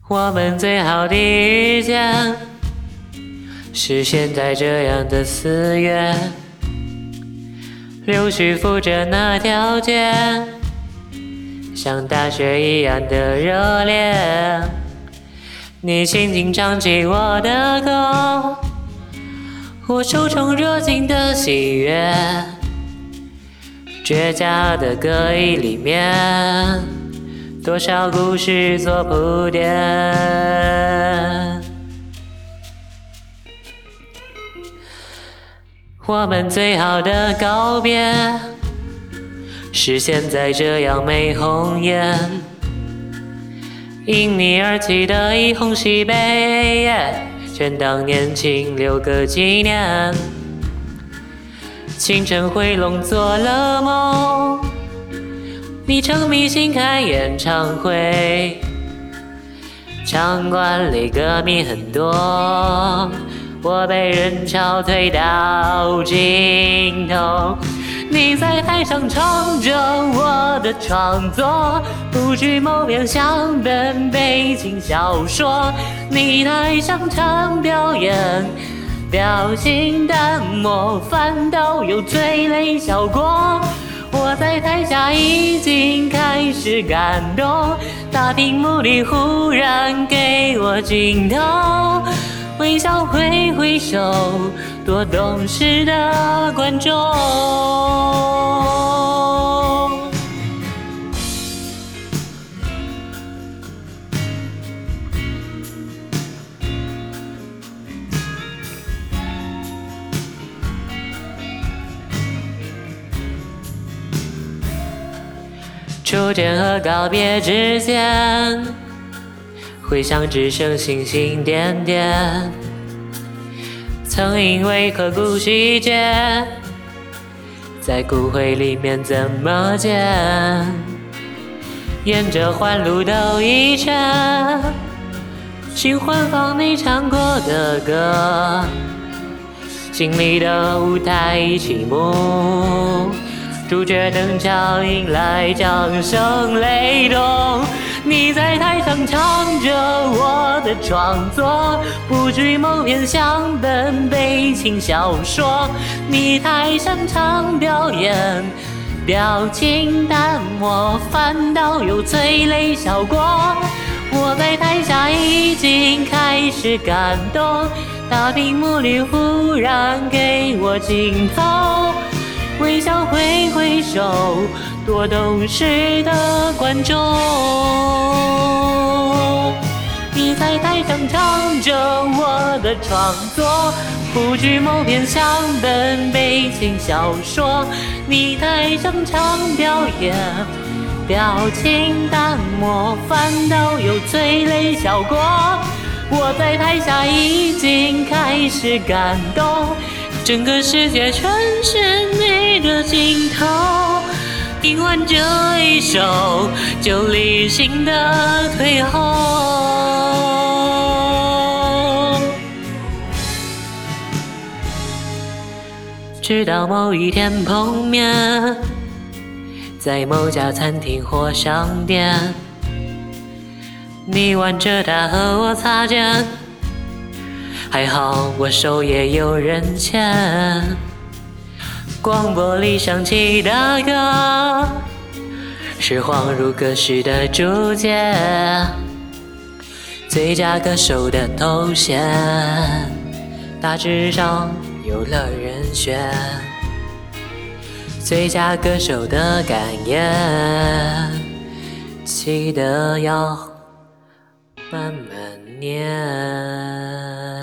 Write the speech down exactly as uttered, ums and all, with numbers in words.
我们最好的遇见，是现在这样的四月，柳絮扶着那条街，像大雪一样的热烈。你轻轻唱起我的歌，我受宠若惊的喜悦，倔强的歌意里面，多少故事做铺垫。我们最好的告别，是现在这样没红颜，因你而起的一红喜悲，全当年轻留个纪念。清晨回笼做了梦，你唱迷信开演唱会，场馆里歌迷很多，我被人潮推到尽头。你在台上唱着我的创作，不惧某篇像本悲情小说。你台上场表演，表情淡漠，反倒有催泪效果。我在台下已经开始感动，大屏幕里忽然给我镜头，微笑挥挥手，多懂事的观众。初见和告别之间，回响只剩星星点点。曾因为刻骨细节，在骨灰里面怎么捡？沿着环路兜一圈，循环放你唱过的歌，心里的舞台起幕，主角登场，迎来掌声雷动。你在台上唱着我的创作，不惧某篇像本悲情小说。你台上唱表演，表情淡漠，反倒有催泪效果。我在台下已经开始感动，大屏幕里忽然给我镜头，微笑挥挥手，多懂事的观众。你在台上唱着我的创作，不惧某篇像本悲情小说。你台上唱表演，表情淡漠，反倒有催泪效果。我在台下已经开始感动，整个世界全是你的镜头。听完这一首，就理性的退后。直到某一天碰面，在某家餐厅或商店，你挽着她和我擦肩，还好我手也有人牵。广播里响起的歌，是恍如隔世的注解，最佳歌手的头衔，大致上有了人选。最佳歌手的感言，记得要慢慢念。